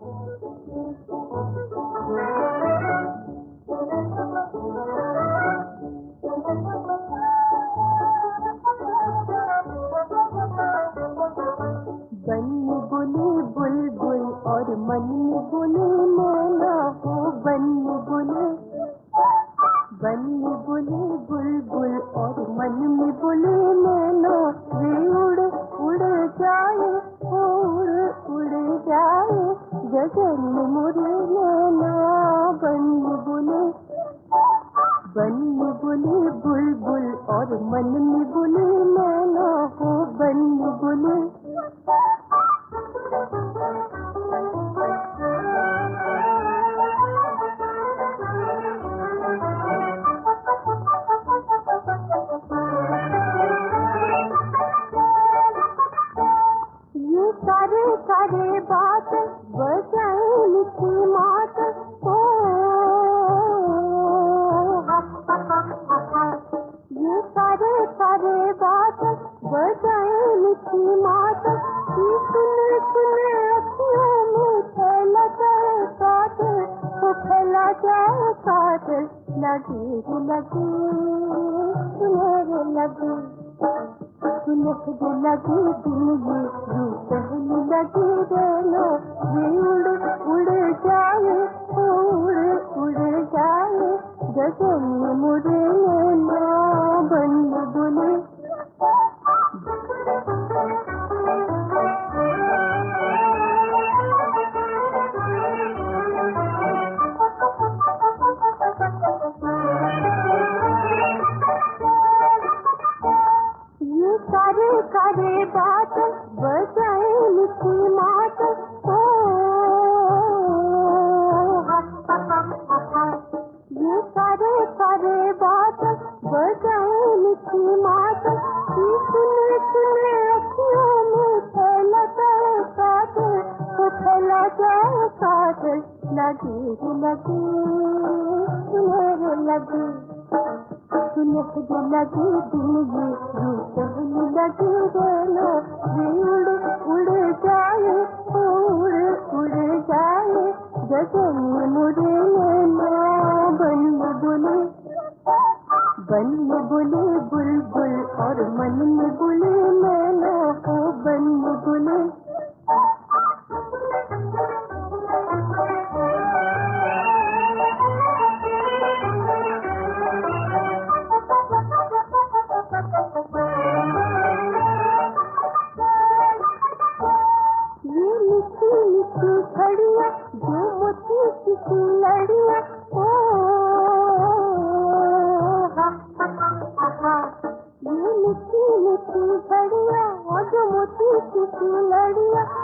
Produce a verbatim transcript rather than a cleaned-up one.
बन्नी बुनी बुलबुल और मन में बुनी मैना हो, बन्नी बुनी बन्नी बुनी बुलबुल और मन में बुनी मैना, वे उड़ उड़ जाए उड़ उड़ जाए गगन में मुरे नैना। बन्नी बुनी बन्नी बुनी बुलबुल और मन में बुनी मैना हो, बन्नी बुनी। ये सारे सारे बात बजाए मीठी मात, ओ ये सारे सारे बात बजाए मीठी मात, कि सुन सुन अखियों में फैला जाए कातिल, तो फैला जाए कातिल। लगी लगी सुनहरे लगी सुनहरे लगी दिल ये यूं कहने लगी रेलो, ये उड़ उड़ जाए उड़ उड़ जाए गगन में मुरे नैना। बन्नी बुनी ये सारे सारे बात बजाए मीठी मात, ओ ये सारे सारे बात बजाए मीठी मात, कि सुन सुन अखियों में फैला जाए कातिल, तो फैला जाए कातिल। लगी लगी सुनहरे लगी सुनहरे लगी दिल ये यूं कहने लगी रेलो, वे उड़ उड़ जाए उड़ उड़ जाए गगन में मुरे नैना। बन्नी बुनी बन्नी बुनी बुलबुल और मन में बुनी मैना हो, बन्नी बुनी। ये मिठी मिठी घड़ियाँ जो मोती किसी लड़ियाँ, ओ ये मिठी मिठी घड़ियाँ जो मोती किसी लड़ियाँ,